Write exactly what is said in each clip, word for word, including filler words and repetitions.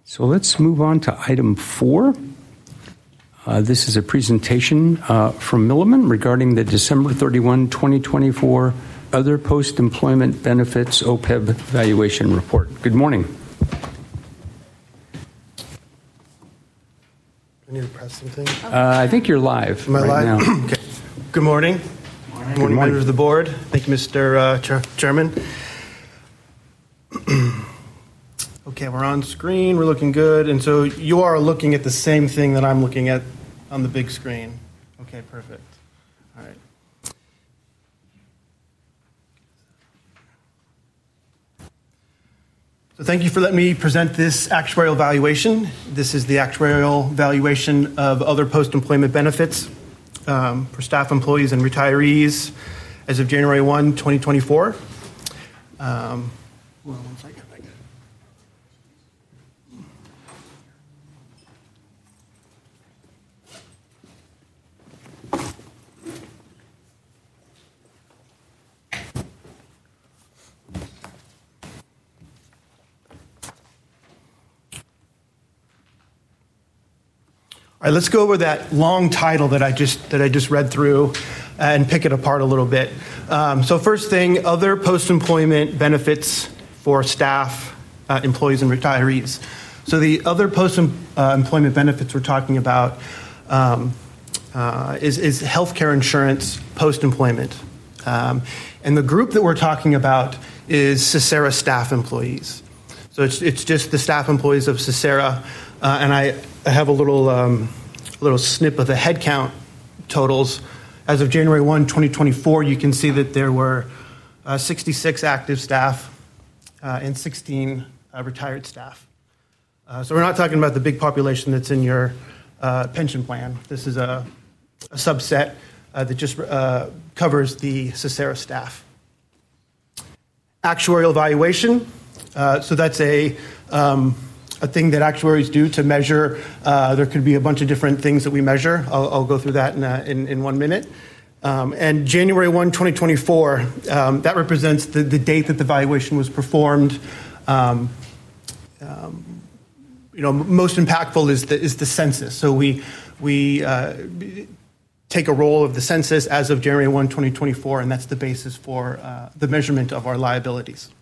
So let's move on to item four. Uh, this is a presentation uh, from Milliman regarding the December thirty-first, twenty twenty-four Other Post-Employment Benefits O P E B Valuation Report. Good morning. I need to press something. Uh, I think you're live Am I right live? now. Okay. Good morning. Good morning, Good morning. members of the board. Thank you, Mister Uh, Chair- Chairman. Okay, we're on screen. We're looking good. And so you are looking at the same thing that I'm looking at on the big screen. Okay, perfect. All right. So thank you for letting me present this actuarial valuation. This is the actuarial valuation of other post-employment benefits um, for staff, employees, and retirees as of January first, twenty twenty-four. Um, hold on one second. All right, let's go over that long title that I just that I just read through and pick it apart a little bit. Um, so first thing, other post-employment benefits for staff, uh, employees, and retirees. So the other post-employment benefits we're talking about um, uh, is, is healthcare insurance post-employment. Um, and the group that we're talking about is Cesera staff employees. So it's, it's just the staff employees of Cesera. Uh, and I, I have a little um, little snip of the headcount totals. As of January first, twenty twenty-four, you can see that there were uh, sixty-six active staff uh, and sixteen uh, retired staff. Uh, so we're not talking about the big population that's in your uh, pension plan. This is a, a subset uh, that just uh, covers the Cesera staff. Actuarial valuation. Uh, so that's a um, a thing that actuaries do to measure. Uh, there could be a bunch of different things that we measure. I'll, I'll go through that in, a, in, in one minute. Um, and January first, twenty twenty-four, um, that represents the, the date that the valuation was performed. Um, um, you know, most impactful is the, is the census. So we, we uh, take a roll of the census as of January first, twenty twenty-four, and that's the basis for uh, the measurement of our liabilities.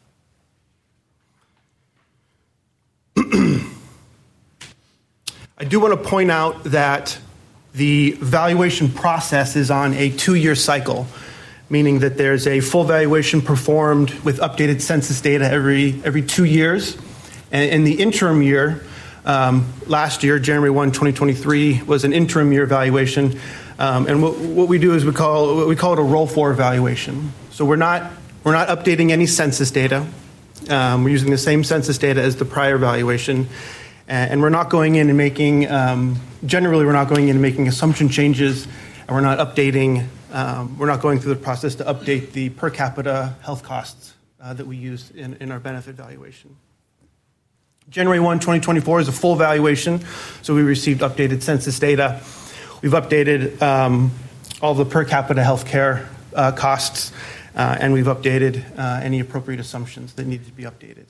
I do want to point out that the valuation process is on a two-year cycle, meaning that there's a full valuation performed with updated census data every every two years. And in the interim year, um, last year, January first, twenty twenty-three, was an interim year valuation. Um, and what, what we do is we call we call it a roll forward valuation. So we're not we're not updating any census data. Um, we're using the same census data as the prior valuation. And we're not going in and making, um, generally we're not going in and making assumption changes, and we're not updating, um, we're not going through the process to update the per capita health costs uh, that we use in, in our benefit valuation. January first, twenty twenty-four is a full valuation, so we received updated census data. We've updated um, all the per capita health care uh, costs, uh, and we've updated uh, any appropriate assumptions that needed to be updated.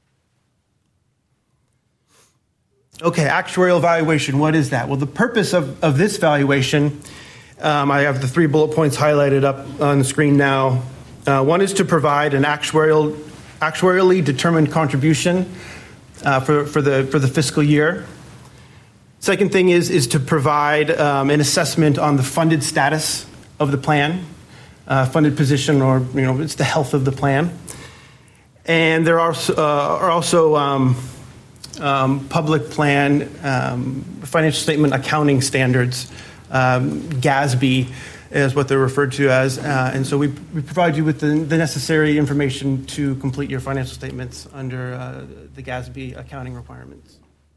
Okay, actuarial valuation, what is that? Well, the purpose of, of this valuation, um, I have the three bullet points highlighted up on the screen now. Uh, one is to provide an actuarial, actuarially determined contribution uh, for, for, the, for the fiscal year. Second thing is, is to provide um, an assessment on the funded status of the plan, uh, funded position, or you know, it's the health of the plan. And there are, uh, are also um, Um, public plan, um, financial statement accounting standards, um, GASB is what they're referred to as. Uh, and so we, we provide you with the, the necessary information to complete your financial statements under uh, the GASB accounting requirements.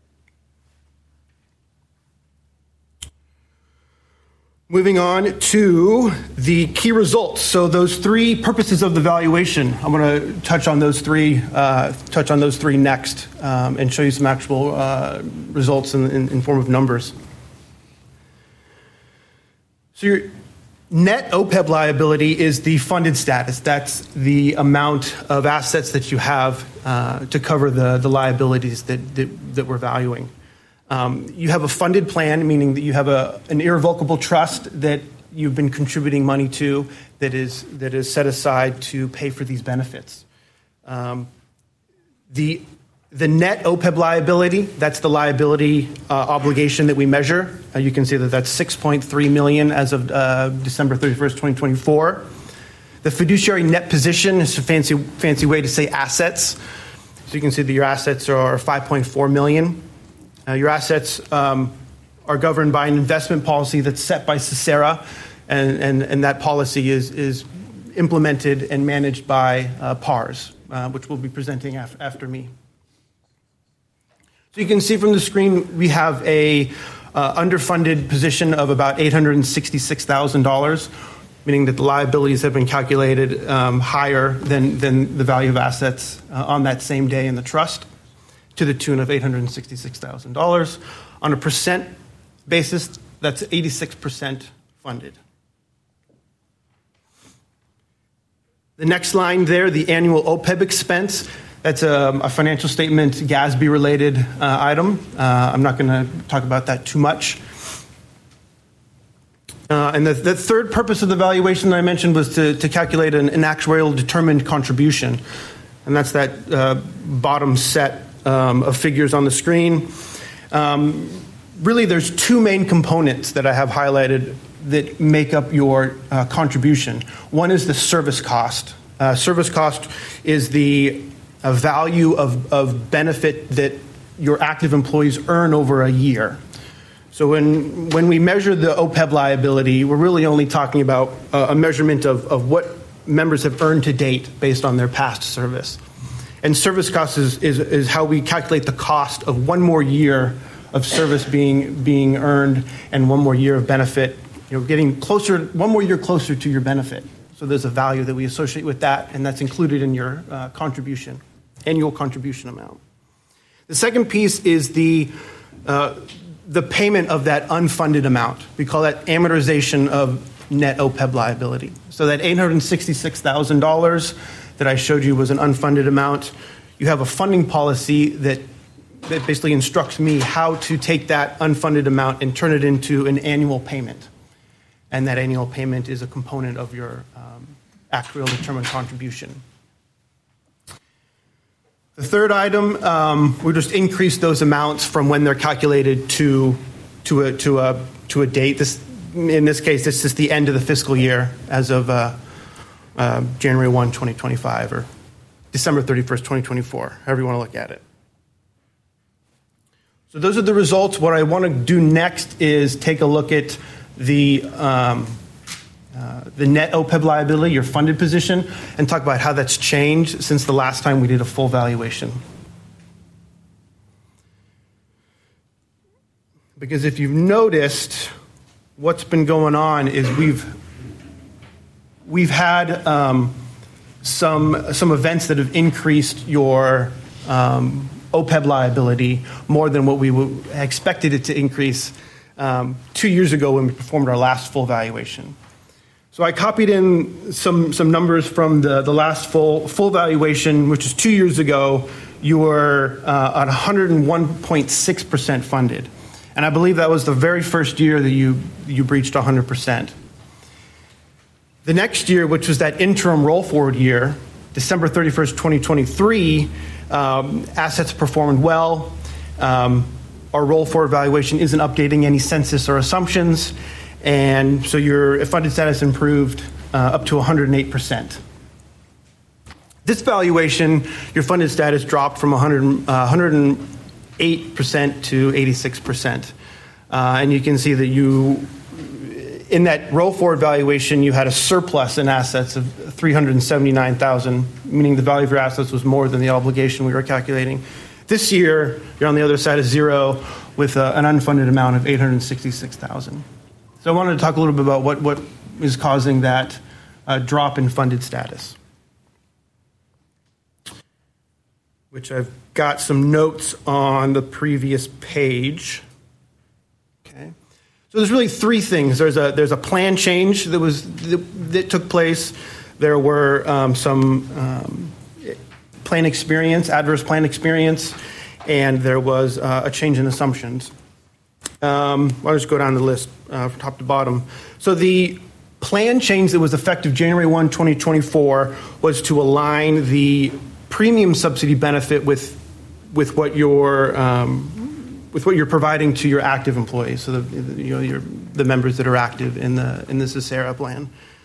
Moving on to the key results. So those three purposes of the valuation, I'm going to touch on those three, uh, touch on those three next, um, and show you some actual uh, results in, in, in form of numbers. So you're, Net O P E B liability is the funded status. That's the amount of assets that you have uh, to cover the, the liabilities that, that, that we're valuing. Um, you have a funded plan, meaning that you have a, an irrevocable trust that you've been contributing money to that is, that is set aside to pay for these benefits. Um, the, the net O P E B liability, that's the liability uh, obligation that we measure. Uh, you can see that that's six point three million dollars as of uh, December thirty-first, twenty twenty-four. The fiduciary net position is a fancy, fancy way to say assets. So you can see that your assets are five point four million dollars. Uh, your assets um, are governed by an investment policy that's set by Cicera, and, and, and that policy is, is implemented and managed by uh, P A R S, uh, which we'll be presenting af- after me. So you can see from the screen we have a uh, underfunded position of about eight hundred sixty-six thousand dollars, meaning that the liabilities have been calculated um, higher than, than the value of assets uh, on that same day in the trust, to the tune of eight hundred sixty-six thousand dollars. On a percent basis, that's eighty-six percent funded. The next line there, the annual O P E B expense, that's a, a financial statement GASB-related uh, item. Uh, I'm not going to talk about that too much. Uh, and the, the third purpose of the valuation that I mentioned was to, to calculate an, an actuarial determined contribution. And that's that uh, bottom set um, of figures on the screen. Um, really, there's two main components that I have highlighted that make up your uh, contribution. One is the service cost. Uh, service cost is the uh, value of, of benefit that your active employees earn over a year. So when, when we measure the O P E B liability, we're really only talking about uh, a measurement of, of what members have earned to date based on their past service. And service cost is, is, is how we calculate the cost of one more year of service being, being earned and one more year of benefit, you know, getting closer, one more year closer to your benefit. So there's a value that we associate with that, and that's included in your uh, contribution, annual contribution amount. The second piece is the uh, the payment of that unfunded amount. We call that amortization of net O P E B liability. So that eight hundred sixty-six thousand dollars that I showed you was an unfunded amount. You have a funding policy that, that basically instructs me how to take that unfunded amount and turn it into an annual payment. And that annual payment is a component of your um, actuarial determined contribution. The third item, um, we just increase those amounts from when they're calculated to to a to a to a date. This, in this case, this is the end of the fiscal year, as of uh, uh, January first, twenty twenty-five, or December thirty-first, twenty twenty-four, however you want to look at it. So those are the results. What I want to do next is take a look at the um, uh, the net O P E B liability, your funded position, and talk about how that's changed since the last time we did a full valuation. Because if you've noticed, what's been going on is we've we've had um, some some events that have increased your um, O P E B liability more than what we w- expected it to increase um, two years ago when we performed our last full valuation. So I copied in some some numbers from the, the last full full valuation, which is two years ago. You were uh, at one hundred one point six percent funded. And I believe that was the very first year that you, you breached one hundred percent. The next year, which was that interim roll forward year, December thirty-first, twenty twenty-three, um, assets performed well. Um, our roll forward valuation isn't updating any census or assumptions. And so your funded status improved uh, up to one hundred eight percent. This valuation, your funded status dropped from one hundred, uh, one hundred eight percent to eighty-six percent. Uh, and you can see that you, in that roll forward valuation, you had a surplus in assets of three hundred seventy-nine thousand dollars, meaning the value of your assets was more than the obligation we were calculating. This year, you're on the other side of zero with uh, an unfunded amount of eight hundred sixty-six thousand dollars. So I wanted to talk a little bit about what, what is causing that uh, drop in funded status, which I've got some notes on the previous page. Okay. So there's really three things. There's a there's a plan change that was that, that took place. There were um, some um, plan experience, adverse plan experience, and there was uh, a change in assumptions. Um, I'll just go down the list uh, from top to bottom. So the plan change that was effective January first, twenty twenty-four was to align the premium subsidy benefit with with what your um, with what you're providing to your active employees, so the, you know, your, the members that are active in the in the Cesera plan.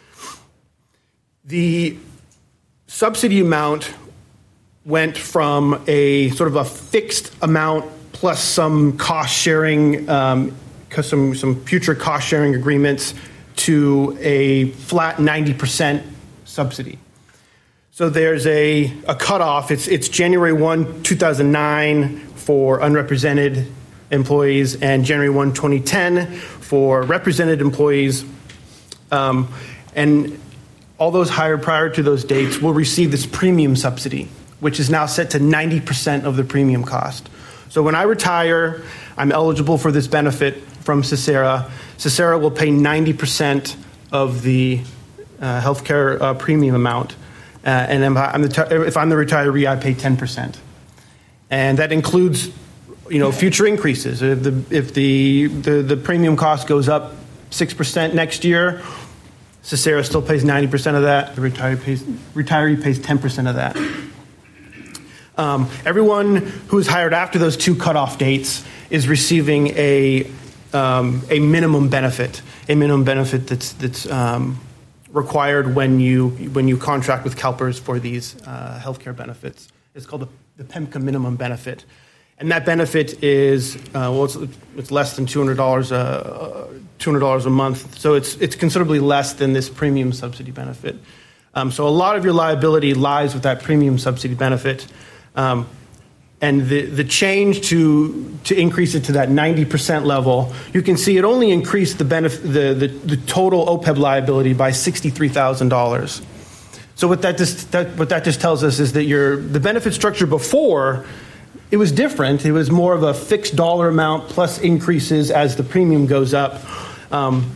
The subsidy amount went from a sort of a fixed amount plus some cost sharing, um, some some future cost sharing agreements to a flat ninety percent subsidy. So there's a, a cutoff. It's it's January first, two thousand nine for unrepresented employees and January first, twenty ten for represented employees. Um, and all those hired prior to those dates will receive this premium subsidy, which is now set to ninety percent of the premium cost. So when I retire, I'm eligible for this benefit from Cesera. Cesera will pay ninety percent of the uh, healthcare uh, premium amount. Uh, and if, I'm the, if I'm the retiree, I pay ten percent. And that includes, you know, future increases. If the if the the, the premium cost goes up six percent next year, Cesera still pays ninety percent of that. The retiree pays retiree pays ten percent of that. Um, everyone who's hired after those two cutoff dates is receiving a um, a minimum benefit, a minimum benefit that's that's um, required when you when you contract with CalPERS for these uh, healthcare benefits. It's called the, the PEMCA minimum benefit. And that benefit is, uh, well, it's, it's less than two hundred dollars a, two hundred dollars a month. So it's it's considerably less than this premium subsidy benefit. Um, so a lot of your liability lies with that premium subsidy benefit. Um, and the, the change to to increase it to that ninety percent level, you can see it only increased the benefit, the, the, the total O P E B liability by sixty-three thousand dollars. So what that just that, what that just tells us is that your the benefit structure before, it was different. It was more of a fixed dollar amount plus increases as the premium goes up. Um,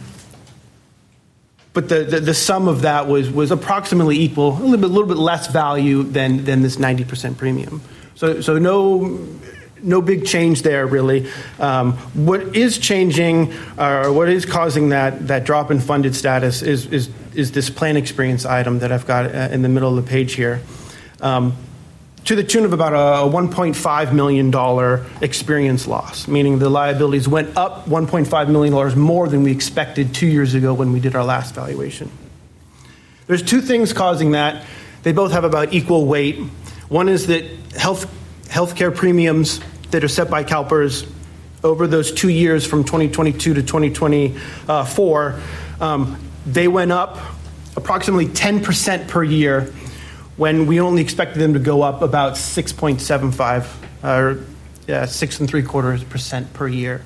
but the, the, the sum of that was was approximately equal, a little bit, a little bit less value than than this ninety percent premium. So so no no big change there really. Um, what is changing, or uh, what is causing that that drop in funded status is is is this plan experience item that I've got uh, in the middle of the page here. Um, to the tune of about a one point five million dollars experience loss, meaning the liabilities went up one point five million dollars more than we expected two years ago when we did our last valuation. There's two things causing that. They both have about equal weight. One is that health healthcare premiums that are set by CalPERS over those two years from twenty twenty-two to twenty twenty-four, um, they went up approximately ten percent per year, when we only expected them to go up about six point seven five, or yeah, six and three quarters percent per year.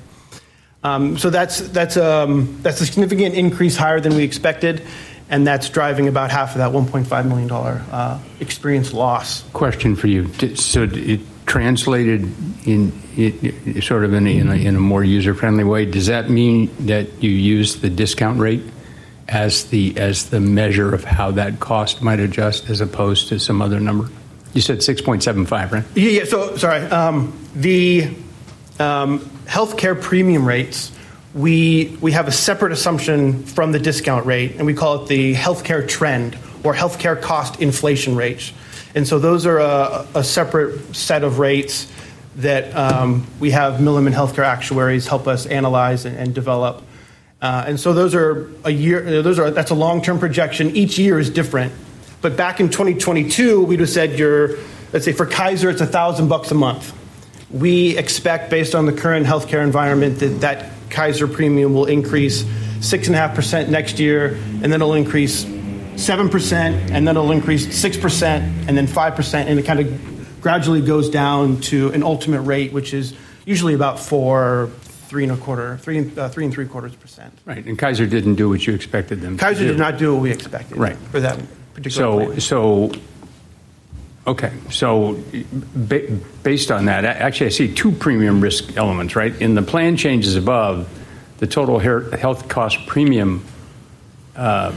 Um, so that's that's um, that's a significant increase higher than we expected, and that's driving about half of that one point five million dollars uh, experience loss. Question for you. So it translated in it, sort of in a, in a, in a more user-friendly way. Does that mean that you use the discount rate as the as the measure of how that cost might adjust, as opposed to some other number? You said six point seven five, right? Yeah, yeah. So sorry. Um, the um, healthcare premium rates, we we have a separate assumption from the discount rate, and we call it the healthcare trend or healthcare cost inflation rate. And so those are a, a separate set of rates that um, we have Milliman Healthcare actuaries help us analyze and, and develop. Uh, and so those are a year. Those are that's a long-term projection. Each year is different. But back in twenty twenty-two, we'd have said your, let's say for Kaiser, it's a thousand bucks a month. We expect, based on the current healthcare environment, that that Kaiser premium will increase six and a half percent next year, and then it'll increase seven percent, and then it'll increase six percent, and then five percent, and it kind of gradually goes down to an ultimate rate, which is usually about four. Three and a quarter, three, uh, three and three quarters percent. Right, and Kaiser didn't do what you expected them Kaiser to do. did not do what we expected. Right. For that particular So, plan. so, okay, so ba- based on that, actually I see two premium risk elements, right? In the plan changes above, the total health cost premium uh,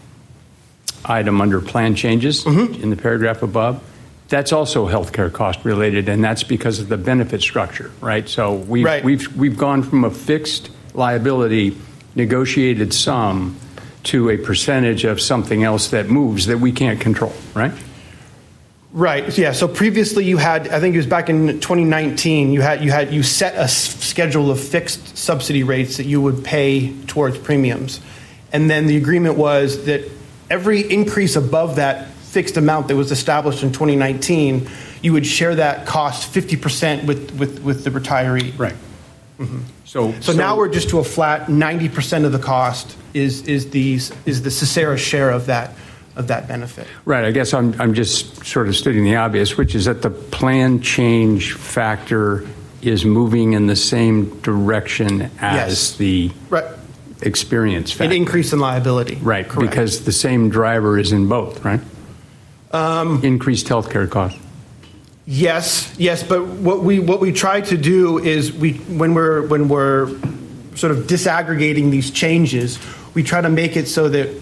item under plan changes mm-hmm. in the paragraph above, that's also healthcare cost related, and that's because of the benefit structure, right? So we've, right. we've, we've gone from a fixed liability negotiated sum to a percentage of something else that moves that we can't control, right? Right. Yeah. So previously, you had, I think it was back in twenty nineteen, you had you had you set a s- schedule of fixed subsidy rates that you would pay towards premiums, and then the agreement was that every increase above that fixed amount that was established in twenty nineteen, you would share that cost fifty percent with, with with the retiree. Right. Mm-hmm. So, so, so now we're just to a flat ninety percent of the cost is is the is the Cesera share of that. of that benefit. Right. I guess I'm I'm just sort of stating the obvious, which is that the plan change factor is moving in the same direction as yes. the right. experience factor. An increase in liability. Right. Correct. Because the same driver is in both, right? Um, Increased healthcare costs. Yes, yes, but what we what we try to do is we when we're when we're sort of disaggregating these changes, we try to make it so that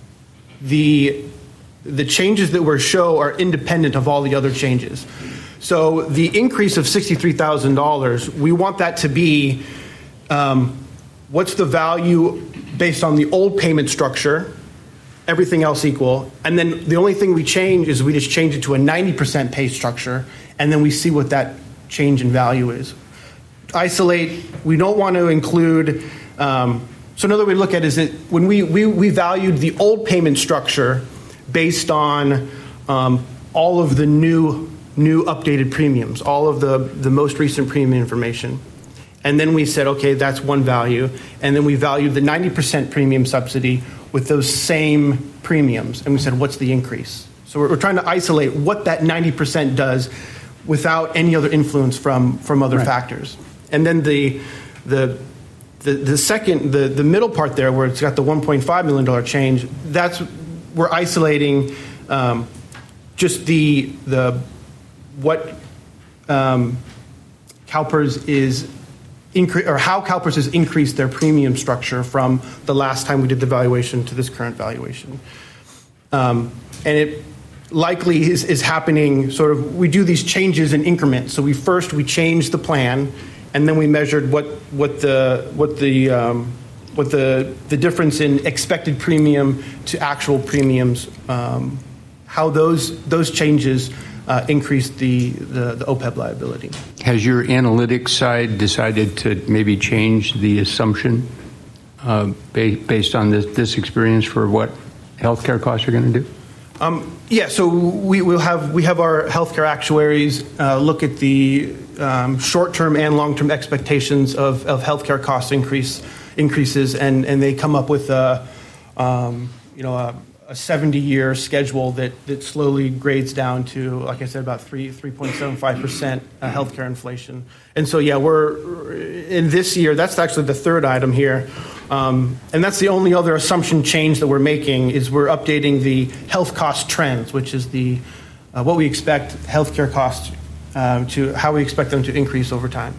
the the changes that we show are independent of all the other changes. So the increase of sixty-three thousand dollars, we want that to be um, what's the value based on the old payment structure, everything else equal, and then the only thing we change is we just change it to a ninety percent pay structure, and then we see what that change in value is. Isolate, we don't want to include um, So another way to look at it is that when we, we, we valued the old payment structure based on um, all of the new new updated premiums, all of the, the most recent premium information. And then we said, okay, that's one value. And then we valued the ninety percent premium subsidy with those same premiums. And we said, what's the increase? So we're, we're trying to isolate what that ninety percent does without any other influence from, from other right. factors. And then the the The, the second, the, the middle part there, where it's got the one point five million dollars change, that's we're isolating um, just the the what um, CalPERS is incre- or how CalPERS has increased their premium structure from the last time we did the valuation to this current valuation, um, and it likely is, is happening. Sort of, we do these changes in increments. So we first we change the plan. And then we measured what what the what the um, what the the difference in expected premium to actual premiums, um, how those those changes uh, increased the, the the O P E B liability. Has your analytics side decided to maybe change the assumption uh, ba- based on this, this experience for what healthcare costs are going to do? Um, yeah, so we will have we have our healthcare actuaries uh, look at the um, short-term and long-term expectations of, of healthcare cost increase increases, and, and they come up with a um, you know a, a seventy-year schedule that, that slowly grades down to, like I said, about three three point seven five percent healthcare inflation. And so yeah, we're in this year. That's actually the third item here. Um, and that's the only other assumption change that we're making is we're updating the health cost trends, which is the uh, what we expect healthcare costs um, to how we expect them to increase over time.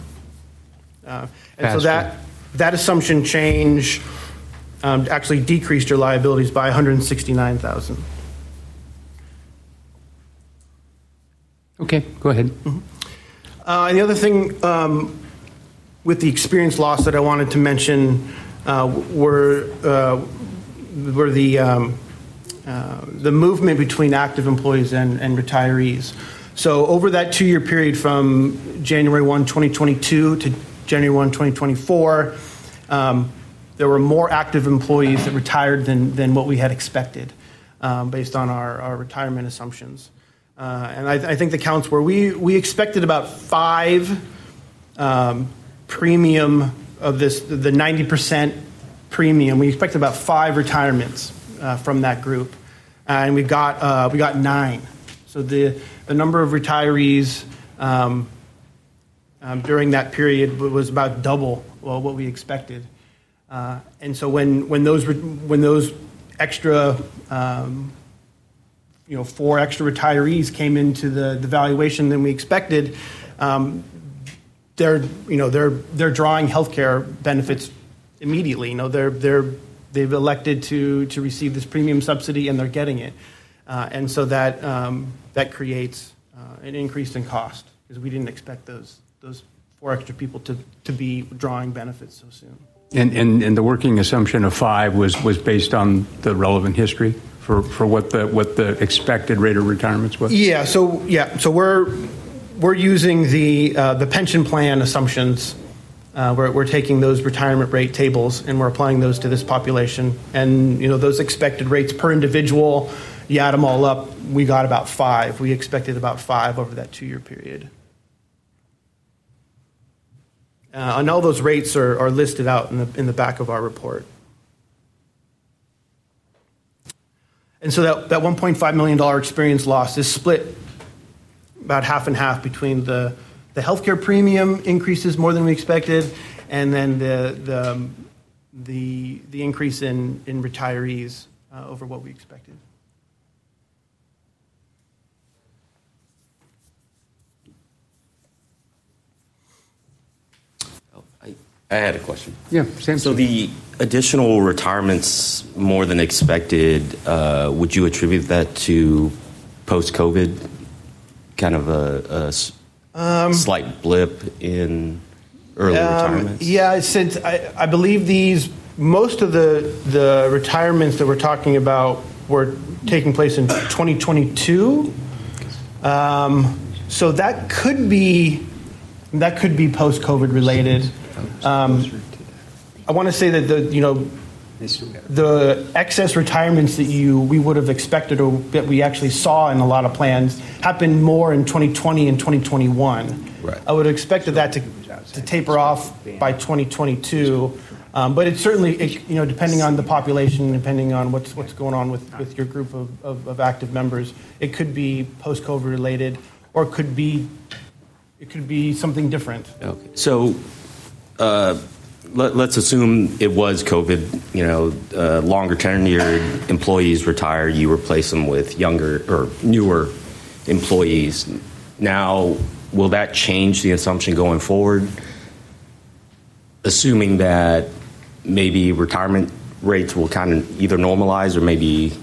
Uh, and Faster. so that that assumption change um, actually decreased your liabilities by one hundred sixty-nine thousand dollars. Okay, go ahead. Mm-hmm. Uh, and the other thing um, with the experience loss that I wanted to mention. Uh, were uh, were the um, uh, the movement between active employees and, and retirees. So over that two-year period from January first, twenty twenty-two to January first, twenty twenty-four, um, there were more active employees that retired than, than what we had expected um, based on our, our retirement assumptions. Uh, and I, I think the counts were, we, we expected about five um, premium of this, the ninety percent premium. We expected about five retirements uh, from that group, uh, and we got uh, we got nine. So the the number of retirees um, um, during that period was about double well, what we expected. Uh, and so when when those when those extra um, you know four extra retirees came into the, the valuation than we expected. Um, They're, you know, they're they're drawing healthcare benefits immediately. You know, they're they're they've elected to to receive this premium subsidy, and they're getting it, uh, and so that um, that creates uh, an increase in cost because we didn't expect those those four extra people to to be drawing benefits so soon. And, and and the working assumption of five was was based on the relevant history for, for what the what the expected rate of retirements was. Yeah. So yeah. So we're we're using the uh, the pension plan assumptions. Uh, we're we're taking those retirement rate tables and we're applying those to this population. And you know those expected rates per individual. You add them all up, we got about five. We expected about five over that two-year period. Uh, and all those rates are, are listed out in the in the back of our report. And so that, that one point five million dollars experience loss is split about half and half between the, the healthcare premium increases more than we expected, and then the the the, the increase in, in retirees uh, over what we expected. I had a question. Yeah, same. So the additional retirements more than expected, uh, would you attribute that to post-COVID kind of a, a um, slight blip in early um, retirements? Yeah, since I, I believe these, most of the, the retirements that we're talking about were taking place in twenty twenty-two. Um, so that could be, that could be post-COVID related. Um, I want to say that the you know the excess retirements that you we would have expected or that we actually saw in a lot of plans happened more in twenty twenty and twenty twenty-one. Right. I would have expected that to to taper off by twenty twenty-two, um, but it's certainly it, you know depending on the population, depending on what's what's going on with, with your group of, of, of active members, it could be post-COVID related or it could be it could be something different. Okay. So. Uh, let, let's assume it was COVID, you know, uh, longer tenured employees retire, you replace them with younger or newer employees. Now, will that change the assumption going forward? Assuming that maybe retirement rates will kind of either normalize or maybe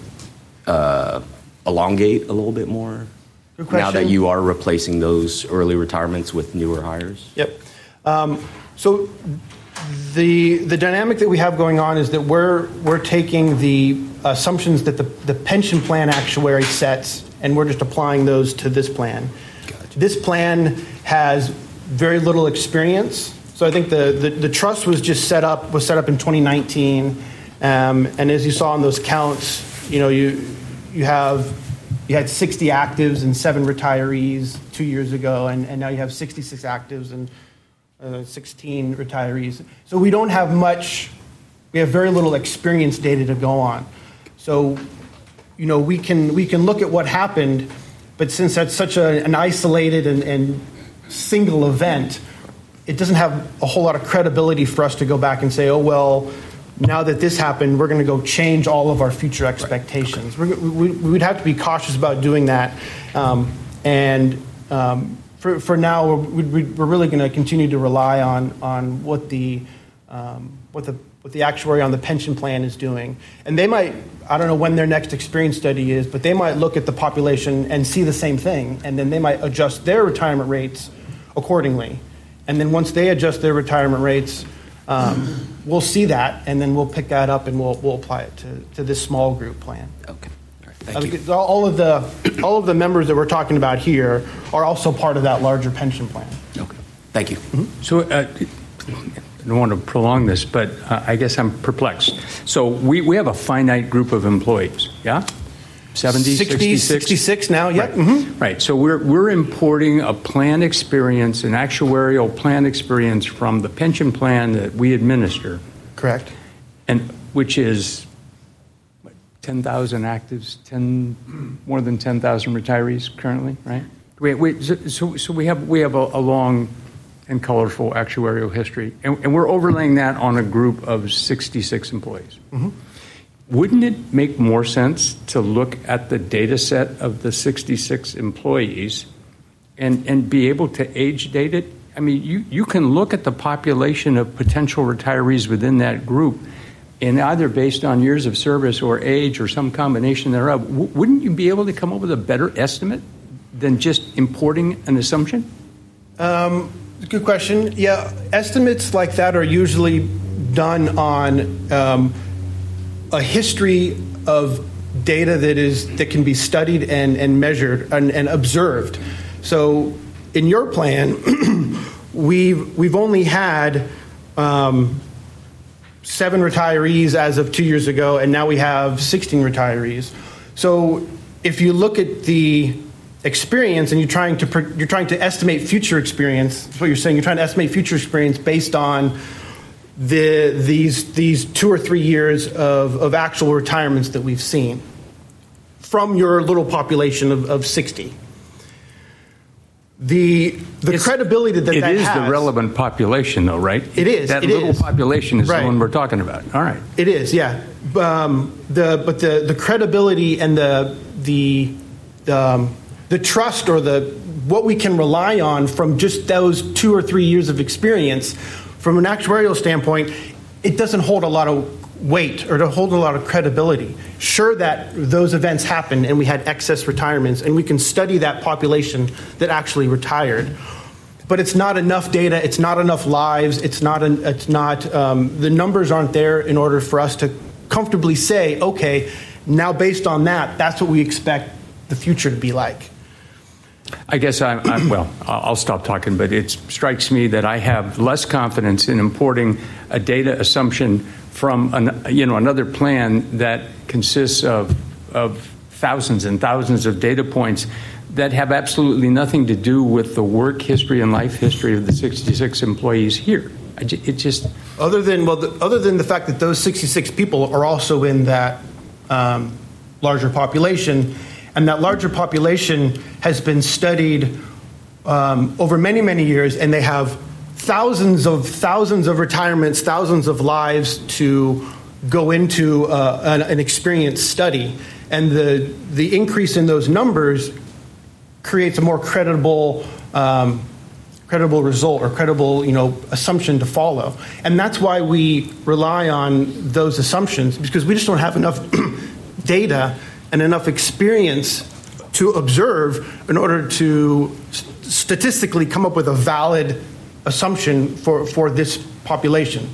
uh, elongate a little bit more? Good question. Now that you are replacing those early retirements with newer hires? Yep. Um, So the the dynamic that we have going on is that we're we're taking the assumptions that the, the pension plan actuary sets, and we're just applying those to this plan. Gotcha. This plan has very little experience. So I think the, the, the trust was just set up was set up in twenty nineteen, um, and as you saw in those counts, you know you you have you had sixty actives and seven retirees two years ago, and, and now you have sixty-six actives and Uh, sixteen retirees. So we don't have much, we have very little experience data to go on. So, you know, we can we can look at what happened, but since that's such a, an isolated and, and single event, it doesn't have a whole lot of credibility for us to go back and say, oh, well, now that this happened, we're going to go change all of our future expectations. Right. Okay. we, we would have to be cautious about doing that. Um, and um, For, for now, we're, we're really going to continue to rely on on what the um, what the what the actuary on the pension plan is doing, and they might I don't know when their next experience study is, but they might look at the population and see the same thing, and then they might adjust their retirement rates accordingly, and then once they adjust their retirement rates, um, we'll see that, and then we'll pick that up and we'll we'll apply it to, to this small group plan. Okay. Thank you. All of the all of the members that we're talking about here are also part of that larger pension plan. Okay. Thank you. Mm-hmm. So uh, I don't want to prolong this, but uh, I guess I'm perplexed. So we, we have a finite group of employees, yeah? seventy, sixty, sixty-six? sixty-six now, yeah. Right. Mm-hmm. Right. So we're we're importing a plan experience, an actuarial plan experience from the pension plan that we administer. Correct. And which is ten thousand actives, ten more than ten thousand retirees currently, right? We, we, so, so we have we have a, a long and colorful actuarial history, and, and we're overlaying that on a group of sixty-six employees. Mm-hmm. Wouldn't it make more sense to look at the data set of the sixty-six employees and, and be able to age date it? I mean, you, you can look at the population of potential retirees within that group, and either based on years of service or age or some combination thereof, w- wouldn't you be able to come up with a better estimate than just importing an assumption? Um, good question. Yeah, estimates like that are usually done on um, a history of data that is that can be studied and, and measured and, and observed. So in your plan, we've we've only had um, seven retirees as of two years ago, and now we have sixteen retirees. So if you look at the experience and you're trying to you're trying to estimate future experience, that's what you're saying. You're trying to estimate future experience based on the these these two or three years of, of actual retirements that we've seen from your little population of, of sixty. The the It's, credibility that it that is has, the relevant population, though, right? It is. That it little is. population is Right. the one we're talking about. All right. It is, yeah. Um, the but the, the credibility and the the um, the trust or the what we can rely on from just those two or three years of experience, from an actuarial standpoint, it doesn't hold a lot of weight or to hold a lot of credibility. Sure that those events happened and we had excess retirements and we can study that population that actually retired, but it's not enough data. It's not enough lives. It's not. An, it's not. Um, the numbers aren't there in order for us to comfortably say, okay, now based on that, that's what we expect the future to be like. I guess I'm, I'm well, I'll stop talking, but it strikes me that I have less confidence in importing a data assumption from an, you know, another plan that consists of, of thousands and thousands of data points that have absolutely nothing to do with the work history and life history of the sixty-six employees here. I ju- it just Other than well, the, other than the fact that those sixty-six people are also in that um, larger population, and that larger population has been studied um, over many, many years, and they have thousands of thousands of retirements, thousands of lives to go into uh, an, an experience study, and the the increase in those numbers creates a more credible um, credible result or credible you know assumption to follow, and that's why we rely on those assumptions, because we just don't have enough data and enough experience to observe in order to st- statistically come up with a valid assumption for, for this population.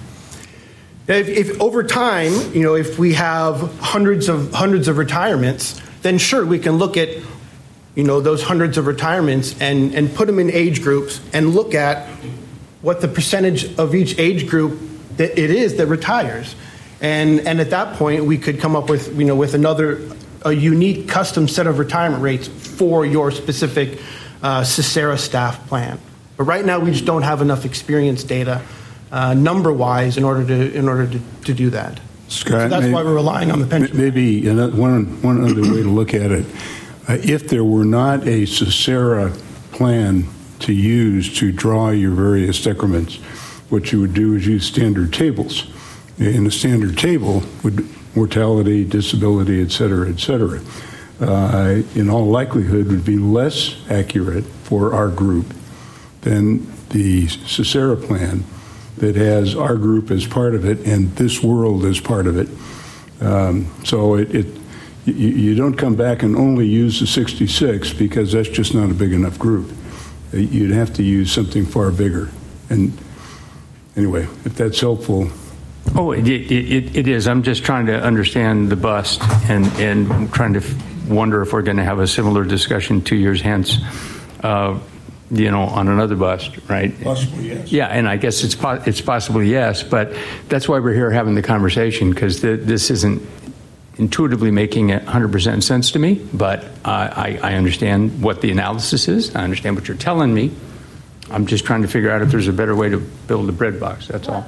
If, if over time, you know, if we have hundreds of hundreds of retirements, then sure we can look at, you know, those hundreds of retirements and, and put them in age groups and look at what the percentage of each age group that it is that retires, and and at that point we could come up with you know with another a unique custom set of retirement rates for your specific uh, Cicera staff plan. But right now we just don't have enough experience data, uh, number-wise, in order to in order to, to do that. Scott, so that's maybe, why we're relying on the pension. Maybe another, one one other way to look at it: uh, if there were not a Cicera plan to use to draw your various decrements, what you would do is use standard tables. In a standard table would mortality, disability, et cetera, et cetera, uh, in all likelihood would be less accurate for our group than the Cicera plan that has our group as part of it and this world as part of it. Um, so it, it you, you don't come back and only use the sixty-six, because that's just not a big enough group. You'd have to use something far bigger. And anyway, if that's helpful. Oh, it, it, it is. I'm just trying to understand the bust and, and trying to wonder if we're going to have a similar discussion two years hence, uh, you know, on another bust, right? Possibly, yes. Yeah, and I guess it's po- it's possibly yes, but that's why we're here having the conversation, because the, this isn't intuitively making one hundred percent sense to me, but uh, I, I understand what the analysis is. I understand what you're telling me. I'm just trying to figure out if there's a better way to build a bread box, that's all.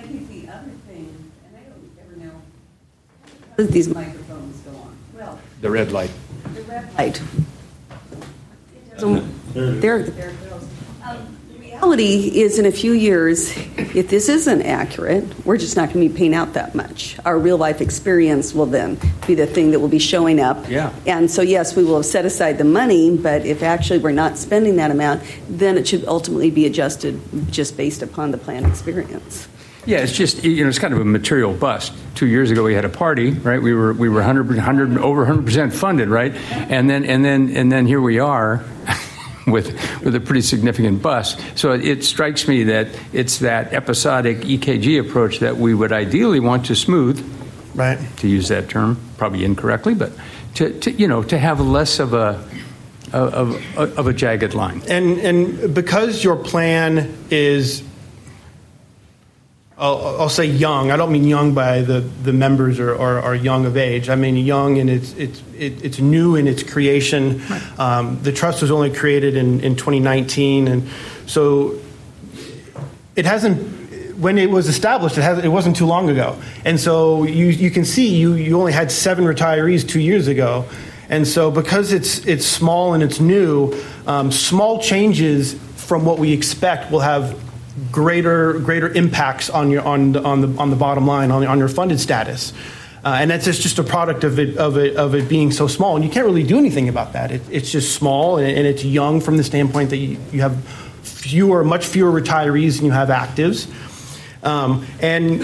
These microphones go on. Well, The red light. the red light. So, there, there it goes. Um, the reality reality is in a few years, if this isn't accurate, we're just not going to be paying out that much. Our real life experience will then be the thing that will be showing up. Yeah. And so, yes, we will have set aside the money, but if actually we're not spending that amount, then it should ultimately be adjusted just based upon the plan experience. Yeah, it's just, you know, it's kind of a material bust. Two years ago, we had a party, right? We were we were one hundred, one hundred over one hundred percent funded, right? And then and then and then here we are with with a pretty significant bust. So it, it strikes me that it's that episodic E K G approach that we would ideally want to smooth, Right. to use that term, probably incorrectly, but to, to you know to have less of a of, of, of a jagged line. And and because your plan is, I'll, I'll say young. I don't mean young by the, the members are, are, are young of age. I mean young and it's it's it, it's new in its creation. Right. Um, the trust was only created in, in twenty nineteen, and so it hasn't. When it was established, it, has, it wasn't too long ago, and so you you can see you you only had seven retirees two years ago, and so because it's it's small and it's new, um, small changes from what we expect will have greater greater impacts on your on the on the on the bottom line on on your funded status, uh, and that's just, just a product of it of it of it being so small, and you can't really do anything about that. It, it's just small and, and it's young from the standpoint that you, you have fewer, much fewer retirees than you have actives, um, and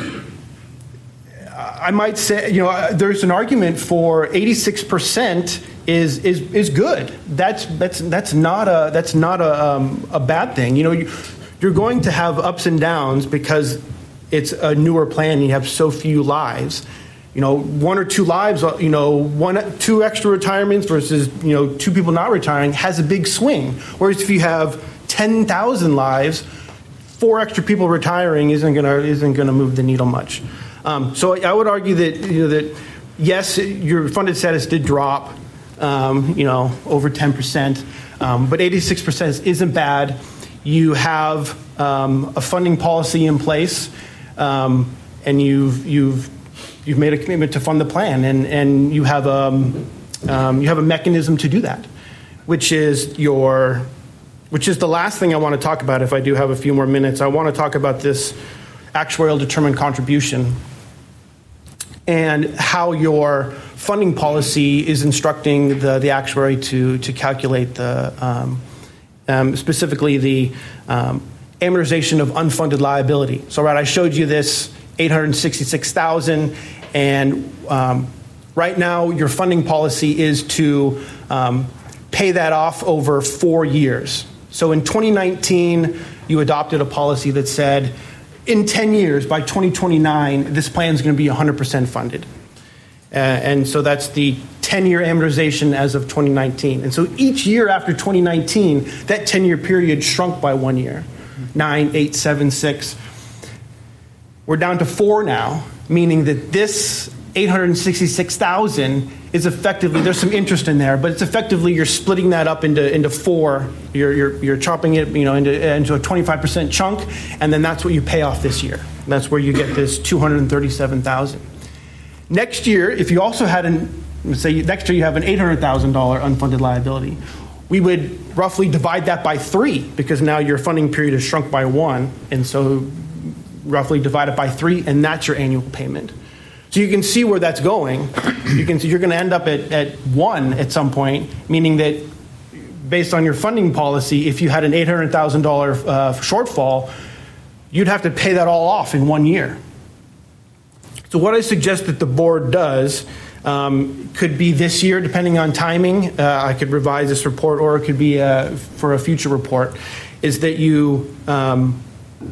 I might say, you know, there's an argument for eighty-six percent is is is good. That's that's that's not a that's not a um, a bad thing. You know. You, You're going to have ups and downs because it's a newer plan and you have so few lives. You know, one or two lives, you know, one, two extra retirements versus, you know, two people not retiring has a big swing. Whereas if you have ten thousand lives, four extra people retiring isn't going to isn't going to move the needle much. Um, so I would argue that, you know, that yes, your funded status did drop, um, you know, over ten percent, um, but eighty-six percent isn't bad. You have um, a funding policy in place, um, and you've you've you've made a commitment to fund the plan, and and you have um, um, you have a mechanism to do that, which is your which is the last thing I want to talk about. If I do have a few more minutes, I want to talk about this actuarial determined contribution and how your funding policy is instructing the the actuary to to calculate the. Um, Um, specifically the um, amortization of unfunded liability. So, right, I showed you this eight hundred sixty-six thousand dollars, and um, right now your funding policy is to um, pay that off over four years. So, in twenty nineteen, you adopted a policy that said, in ten years, by twenty twenty-nine, this plan is going to be one hundred percent funded. Uh, and so that's the ten-year amortization as of twenty nineteen. And so each year after twenty nineteen, that ten-year period shrunk by one year. Nine, eight, seven, six. We're down to four now, meaning that this eight hundred sixty-six thousand is effectively, there's some interest in there, but it's effectively you're splitting that up into into four. You're you're you're chopping it, you know, into into a twenty-five percent chunk, and then that's what you pay off this year. That's where you get this two hundred thirty-seven thousand. Next year, if you also had an, say next year you have an eight hundred thousand dollars unfunded liability, we would roughly divide that by three because now your funding period is shrunk by one, and so roughly divide it by three, and that's your annual payment. So you can see where that's going. You can see you're going to end up at, at one at some point, meaning that based on your funding policy, if you had an eight hundred thousand dollars uh, shortfall, you'd have to pay that all off in one year. So what I suggest that the board does um, could be this year, depending on timing. Uh, I could revise this report, or it could be uh, for a future report. Is that you um,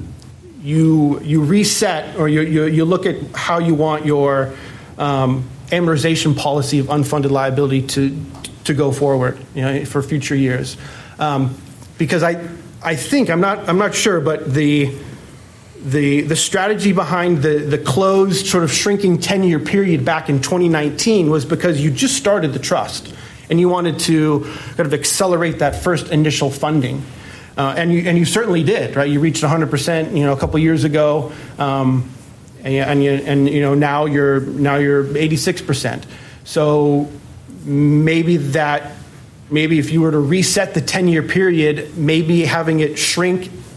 you you reset, or you, you you look at how you want your um, amortization policy of unfunded liability to to go forward, you know, for future years, um, because I I think I'm not I'm not sure, but the. The the strategy behind the, the closed sort of shrinking ten-year period back in twenty nineteen was because you just started the trust and you wanted to kind of accelerate that first initial funding. Uh, and you and you certainly did, right? You reached one hundred percent, you know, a couple of years ago, um, and, and you and you know now you're now you're eighty-six percent. So maybe that maybe if you were to reset the ten-year period, maybe having it shrink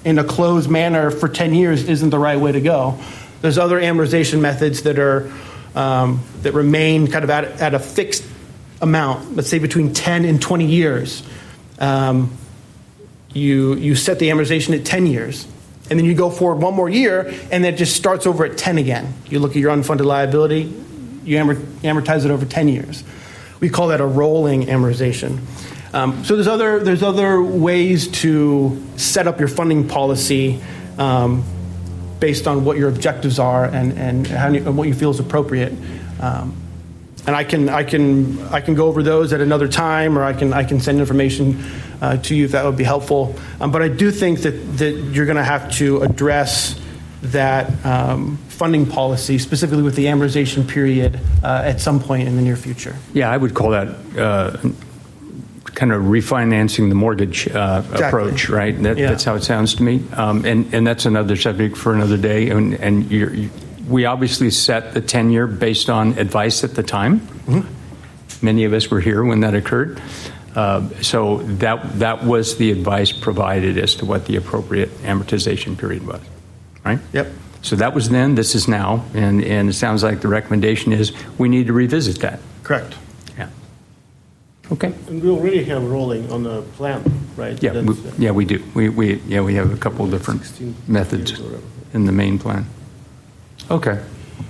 in a closed manner for ten years isn't the right way to go. There's other amortization methods that are um, that remain kind of at, at a fixed amount, let's say between ten and twenty years. Um, you you set the amortization at ten years, and then you go forward one more year, and it just starts over at ten again. You look at your unfunded liability, you amortize it over ten years. We call that a rolling amortization. Um, so there's other there's other ways to set up your funding policy um, based on what your objectives are and and, how you, and what you feel is appropriate. Um, and I can I can I can go over those at another time, or I can I can send information uh, to you if that would be helpful. Um, but I do think that that you're going to have to address that um, funding policy, specifically with the amortization period, uh, at some point in the near future. Yeah, I would call that uh, kind of refinancing the mortgage uh, exactly. approach, right? That, yeah. That's how it sounds to me. Um, and, and that's another subject for another day. And, and you're, you, we obviously set the ten-year based on advice at the time. Mm-hmm. Many of us were here when that occurred. Uh, so that that was the advice provided as to what the appropriate amortization period was, right? Yep. So that was then, this is now, and, and it sounds like the recommendation is we need to revisit that. Correct. Yeah. Okay. And we already have rolling on the plan, right? Yeah, we, That's, yeah, we do. We, we, yeah, we have a couple of different methods in the main plan. Okay.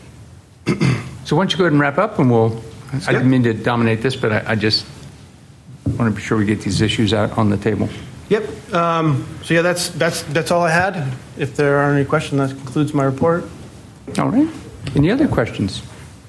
So why don't you go ahead and wrap up, and we'll. I didn't mean to dominate this, but I, I just want to be sure we get these issues out on the table. Yep. Um, so yeah, that's that's that's all I had. If there are any questions, that concludes my report. All right. Any other questions?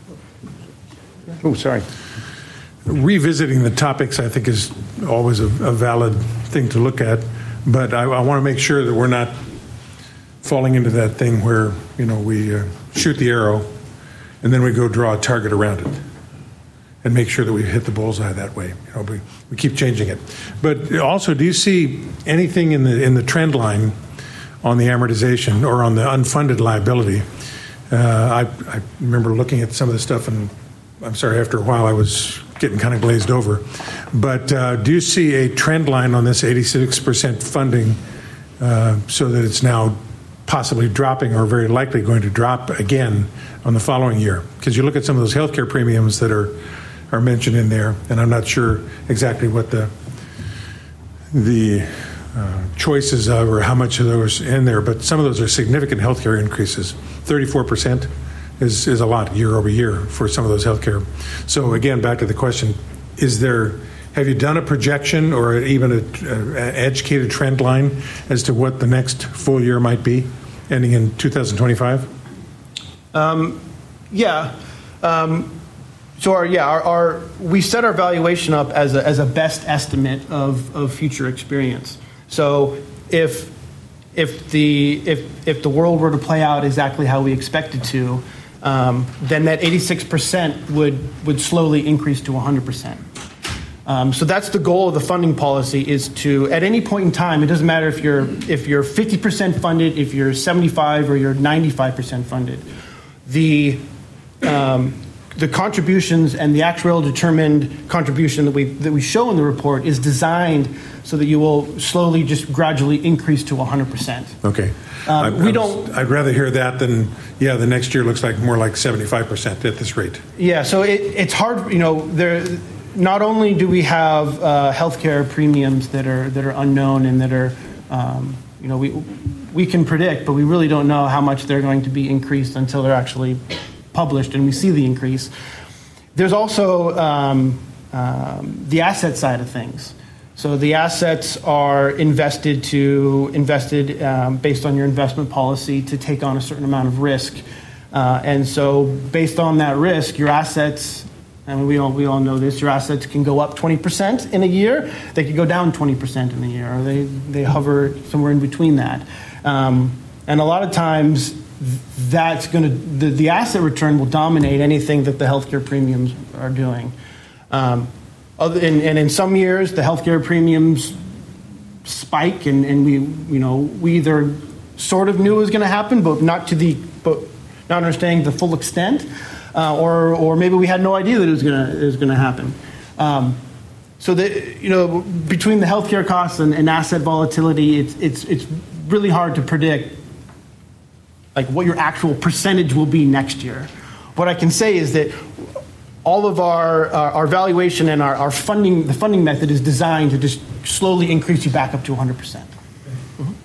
Oh, sorry. Revisiting the topics, I think, is always a, a valid thing to look at, but I, I want to make sure that we're not falling into that thing where, you know, we uh, shoot the arrow and then we go draw a target around it and make sure that we hit the bullseye that way. You know, we, we keep changing it. But also, do you see anything in the in the trend line on the amortization or on the unfunded liability? Uh, I, I remember looking at some of the stuff, and I'm sorry, after a while I was getting kind of glazed over. But uh, do you see a trend line on this eighty-six percent funding uh, so that it's now possibly dropping or very likely going to drop again on the following year? Because you look at some of those healthcare premiums that are are mentioned in there, and I'm not sure exactly what the the uh, choices of or how much of those in there, but some of those are significant healthcare increases. thirty-four percent is, is a lot year over year for some of those healthcare. So again, back to the question, is there, have you done a projection or even an educated trend line as to what the next full year might be ending in two thousand twenty-five? Um, yeah. Um, so our, yeah, our, our, we set our valuation up as a, as a best estimate of, of future experience. So if, if the, if, if the world were to play out exactly how we expect it to, um, then that eighty-six percent would, would slowly increase to one hundred percent. Um, so that's the goal of the funding policy, is to, at any point in time, it doesn't matter if you're, if you're fifty percent funded, if you're seventy-five or you're ninety-five percent funded, the, um, the contributions and the actuarial determined contribution that we that we show in the report is designed so that you will slowly, just gradually increase to one hundred percent. Okay. Um, I, we I don't. was, I'd rather hear that than, yeah, the next year looks like more like seventy-five percent at this rate. Yeah. So it, it's hard. You know, there. Not only do we have uh, healthcare premiums that are that are unknown and that are, um, you know, we we can predict, but we really don't know how much they're going to be increased until they're actually published and we see the increase. There's also um, um, the asset side of things. So the assets are invested to invested um, based on your investment policy to take on a certain amount of risk, uh, and so based on that risk, your assets. And we all we all know this. Your assets can go up twenty percent in a year. They could go down twenty percent in a year, or they, they hover somewhere in between that. Um, and a lot of times, that's going to the, the asset return will dominate anything that the healthcare premiums are doing. Um, other, and, and in some years, the healthcare premiums spike, and, and we you know we either sort of knew it was going to happen, but not to the but not understanding the full extent. Uh, or, or maybe we had no idea that it was going to it was going to happen. Um, so that you know, between the healthcare costs and, and asset volatility, it's it's it's really hard to predict like what your actual percentage will be next year. What I can say is that all of our uh, our valuation and our, our funding, the funding method is designed to just slowly increase you back up to one hundred percent. Mm-hmm.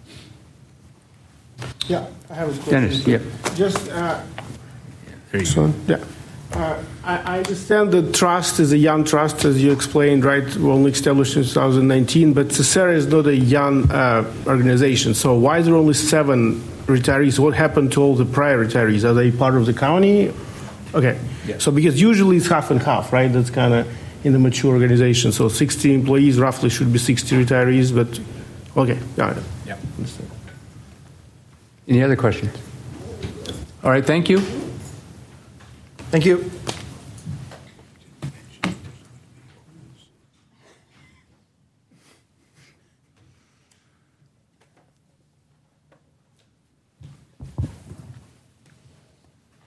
Yeah, I have a question. Dennis, yeah. Just, uh, There you so, yeah. Uh, I, I understand that trust is a young trust, as you explained, right? We're only established in two thousand nineteen, but Cesera is not a young uh, organization. So why is there only seven retirees? What happened to all the prior retirees? Are they part of the county? Okay. Yeah. So because usually it's half and half, right? That's kind of in the mature organization. So sixty employees roughly should be sixty retirees, but okay. Yeah. Yeah. Any other questions? All right, thank you. Thank you.